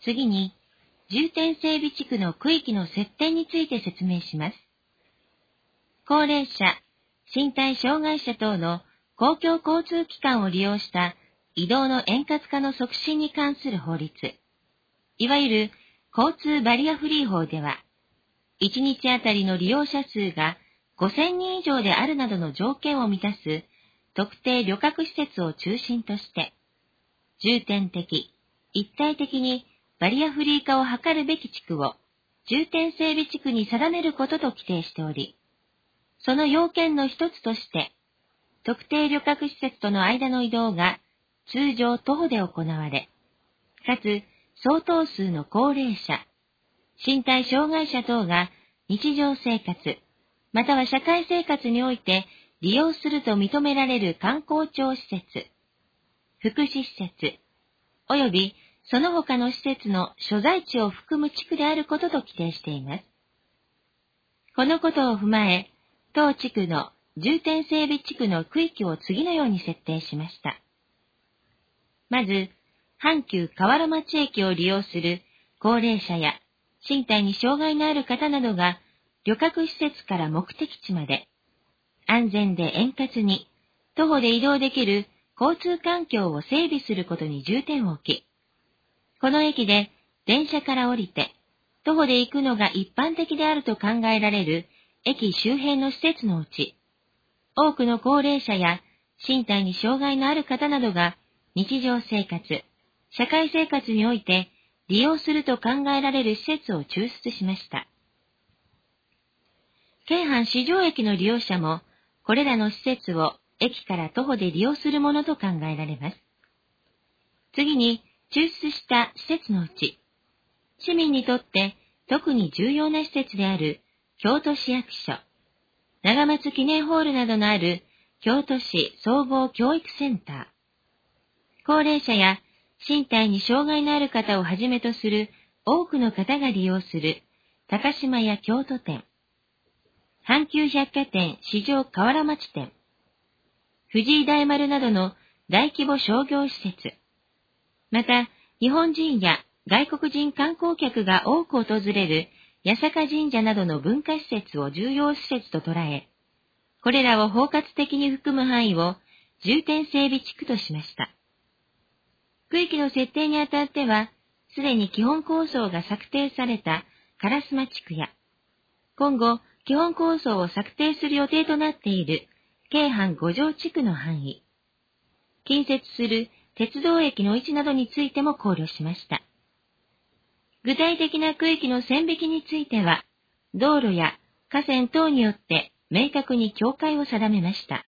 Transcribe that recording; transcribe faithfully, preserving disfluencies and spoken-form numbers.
次に、重点整備地区の区域の設定について説明します。高齢者、身体障害者等の公共交通機関を利用した移動の円滑化の促進に関する法律、いわゆる交通バリアフリー法では、いちにちあたりの利用者数がごせんにん以上であるなどの条件を満たす特定旅客施設を中心として、重点的、一体的にバリアフリー化を図るべき地区を重点整備地区に定めることと規定しており、その要件の一つとして、特定旅客施設との間の移動が通常徒歩で行われ、かつ相当数の高齢者、身体障害者等が日常生活、または社会生活において利用すると認められる観光庁施設、福祉施設、およびその他の施設の所在地を含む地区であることと規定しています。このことを踏まえ、当地区の重点整備地区の区域を次のように設定しました。まず、阪急河原町駅を利用する高齢者や身体に障害のある方などが旅客施設から目的地まで安全で円滑に徒歩で移動できる交通環境を整備することに重点を置き、この駅で電車から降りて徒歩で行くのが一般的であると考えられる駅周辺の施設のうち、多くの高齢者や身体に障害のある方などが日常生活、社会生活において利用すると考えられる施設を抽出しました。京阪四条駅の利用者も、これらの施設を駅から徒歩で利用するものと考えられます。次に、抽出した施設のうち、市民にとって特に重要な施設である京都市役所、長松記念ホールなどのある京都市総合教育センター、高齢者や身体に障害のある方をはじめとする多くの方が利用する高島屋京都店、阪急百貨店四条河原町店、藤井大丸などの大規模商業施設、また日本人や外国人観光客が多く訪れる八坂神社などの文化施設を重要施設と捉え、これらを包括的に含む範囲を重点整備地区としました。区域の設定にあたっては、すでに基本構想が策定された烏丸地区や、今後基本構想を策定する予定となっている京阪五条地区の範囲、近接する鉄道駅の位置などについても考慮しました。具体的な区域の線引きについては、道路や河川等によって明確に境界を定めました。